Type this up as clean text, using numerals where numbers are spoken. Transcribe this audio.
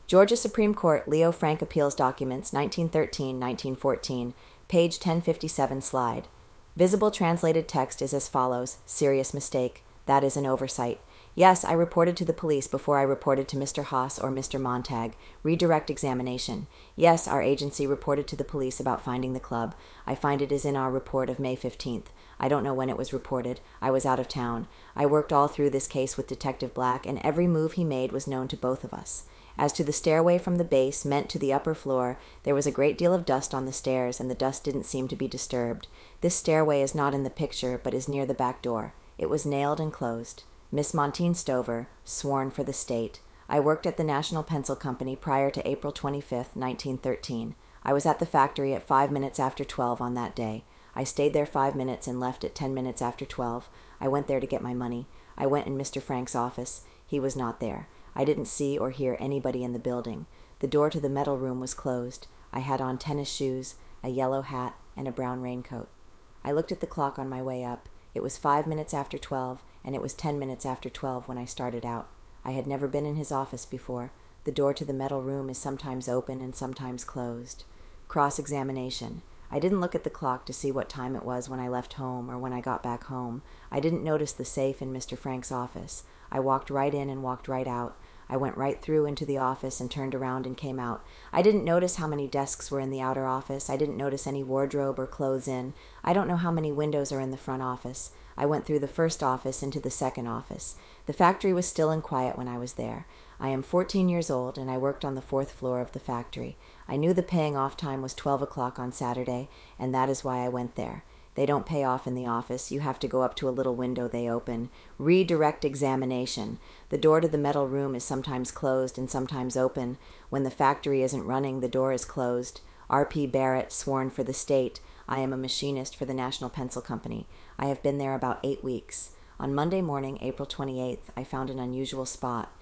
Georgia Supreme Court, Leo Frank Appeals Documents, 1913-1914, page 1057 slide. Visible translated text is as follows: serious mistake. That is an oversight. Yes, I reported to the police before I reported to Mr. Haas or Mr. Montag. Redirect examination. Yes, our agency reported to the police about finding the club. I find it is in our report of May 15th. I don't know when it was reported. I was out of town. I worked all through this case with Detective Black, and every move he made was known to both of us. As to the stairway from the base meant to the upper floor, there was a great deal of dust on the stairs, and the dust didn't seem to be disturbed. This stairway is not in the picture, but is near the back door. It was nailed and closed. Miss Montine Stover, sworn for the state. I worked at the National Pencil Company prior to April 25th, 1913. I was at the factory at 5 minutes after 12 on that day. I stayed there 5 minutes and left at 10 minutes after 12. I went there to get my money. I went in Mr. Frank's office. He was not there. I didn't see or hear anybody in the building. The door to the metal room was closed. I had on tennis shoes, a yellow hat, and a brown raincoat. I looked at the clock on my way up. It was 5 minutes after 12, and it was 10 minutes after 12 when I started out. I had never been in his office before. The door to the metal room is sometimes open and sometimes closed. Cross-examination. I didn't look at the clock to see what time it was when I left home or when I got back home. I didn't notice the safe in Mr. Frank's office. I walked right in and walked right out. I went right through into the office and turned around and came out. I didn't notice how many desks were in the outer office. I didn't notice any wardrobe or clothes in. I don't know how many windows are in the front office. I went through the first office into the second office. The factory was still and quiet when I was there. I am 14 years old, and I worked on the 4th floor of the factory. I knew the paying off time was 12 o'clock on Saturday, and that is why I went there. They don't pay off in the office. You have to go up to a little window they open. Redirect examination. The door to the metal room is sometimes closed and sometimes open. When the factory isn't running, the door is closed. R.P. Barrett, sworn for the state. I am a machinist for the National Pencil Company. I have been there about 8 weeks. On Monday morning, April 28th, I found an unusual spot.